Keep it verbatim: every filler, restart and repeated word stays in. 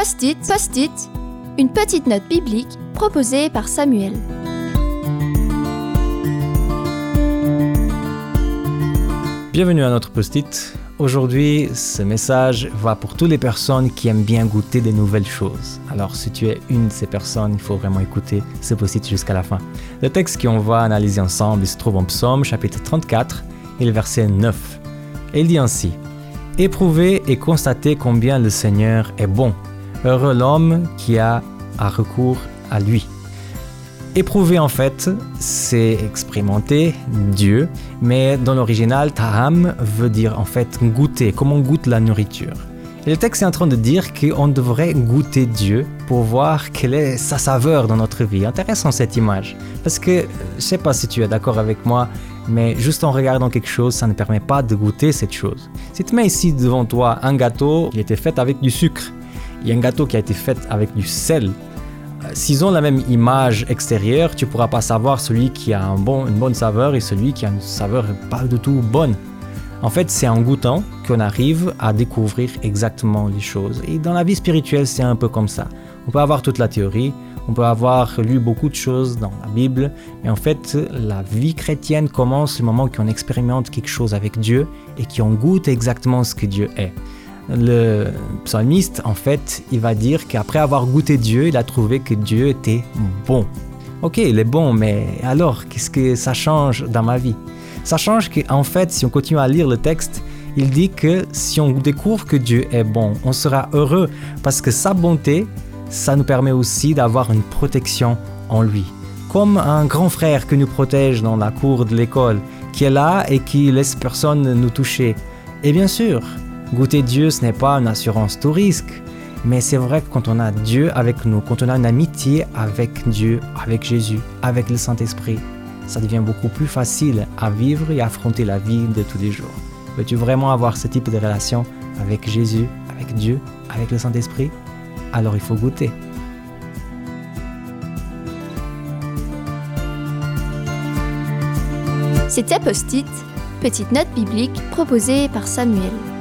Post-it, post-it, une petite note biblique proposée par Samuel. Bienvenue à notre Post-it. Aujourd'hui, ce message va pour toutes les personnes qui aiment bien goûter des nouvelles choses. Alors, si tu es une de ces personnes, il faut vraiment écouter ce Post-it jusqu'à la fin. Le texte qu'on va analyser ensemble, il se trouve en Psaume, chapitre trente-quatre, et le verset neuf. Et il dit ainsi: « Éprouvez et constatez combien le Seigneur est bon. Heureux l'homme qui a à recours à lui. » Éprouver, en fait, c'est expérimenter Dieu, mais dans l'original, ta'am veut dire en fait goûter, comme on goûte la nourriture. Et le texte est en train de dire qu'on devrait goûter Dieu pour voir quelle est sa saveur dans notre vie. Intéressant cette image, parce que je ne sais pas si tu es d'accord avec moi, mais juste en regardant quelque chose, ça ne permet pas de goûter cette chose. Si tu mets ici devant toi un gâteau qui a été fait avec du sucre, et un gâteau qui a été fait avec du sel, s'ils ont la même image extérieure, tu ne pourras pas savoir celui qui a un bon, une bonne saveur et celui qui a une saveur pas du tout bonne. En fait, c'est en goûtant qu'on arrive à découvrir exactement les choses. Et dans la vie spirituelle, c'est un peu comme ça. On peut avoir toute la théorie, on peut avoir lu beaucoup de choses dans la Bible, mais en fait, la vie chrétienne commence le moment qu'on expérimente quelque chose avec Dieu et qu'on goûte exactement ce que Dieu est. Le psalmiste, en fait, il va dire qu'après avoir goûté Dieu, il a trouvé que Dieu était bon. Ok, il est bon, mais alors, qu'est-ce que ça change dans ma vie? Ça change qu'en fait, si on continue à lire le texte, il dit que si on découvre que Dieu est bon, on sera heureux parce que sa bonté, ça nous permet aussi d'avoir une protection en lui. Comme un grand frère qui nous protège dans la cour de l'école, qui est là et qui laisse personne nous toucher. Et bien sûr, goûter Dieu, ce n'est pas une assurance tout risque, mais c'est vrai que quand on a Dieu avec nous, quand on a une amitié avec Dieu, avec Jésus, avec le Saint-Esprit, ça devient beaucoup plus facile à vivre et à affronter la vie de tous les jours. Veux-tu vraiment avoir ce type de relation avec Jésus, avec Dieu, avec le Saint-Esprit? Alors il faut goûter. C'était Post-it, petite note biblique proposée par Samuel.